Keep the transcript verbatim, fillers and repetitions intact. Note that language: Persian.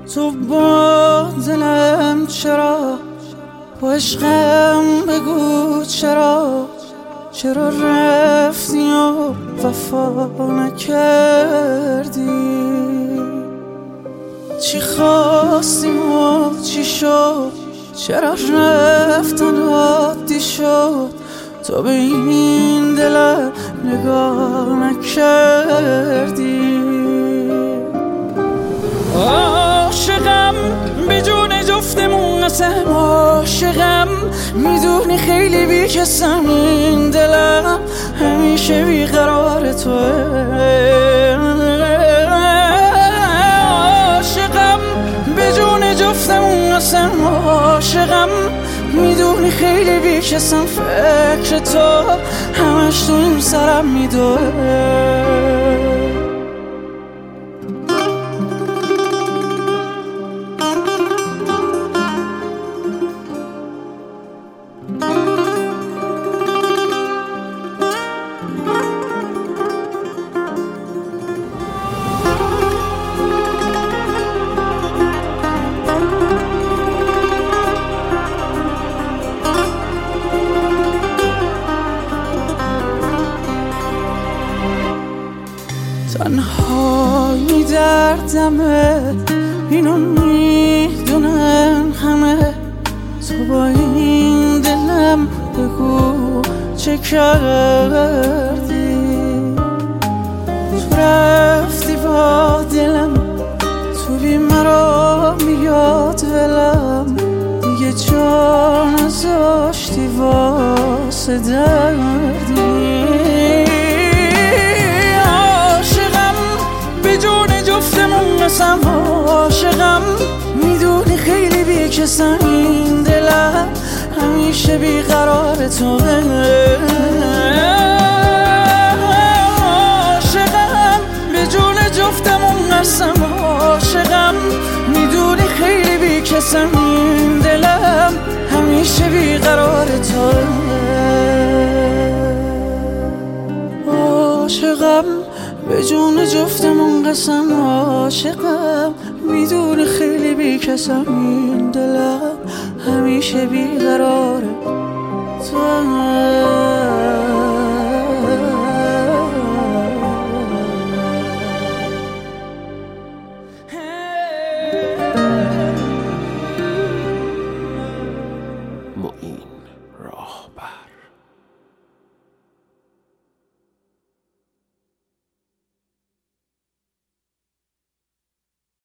تو با دلم چرا، با عشقم بگو چرا، چرا رفتی و وفا نکردی؟ چی خواستیم و چی شد، چرا رفتن عادی شد؟ تو به این دلم نگاه نکردی. عاشقم به جون جفتمون قسم، عاشقم میدونی خیلی بیکسم، این دلم همیشه بیقرار توه. عاشقم به جون جفتمون قسم، عاشقم میدونی خیلی بیکسم، فکر تو همش تو این سرم میدوه. تنهایی دردمه، اینو میدونن همه، تو با این دلم بگو چه کردی؟ تو رفتی با دلم، تو بی مرا میاد ولم، دیگه جا نذاشتی واسه دردی. قسم عاشقم میدونی خیلی بیکسم، این دلم همیشه بیقرار توه. عاشقم به جون جفتمون قسم، عاشقم میدونی خیلی بیکسم، این دلم همیشه بیقرار توه. عاشقم به جون جفتمون قسم، عاشقم میدونی خیلی بیکسم، این دلم همیشه بیقراره تو. معین راهبر.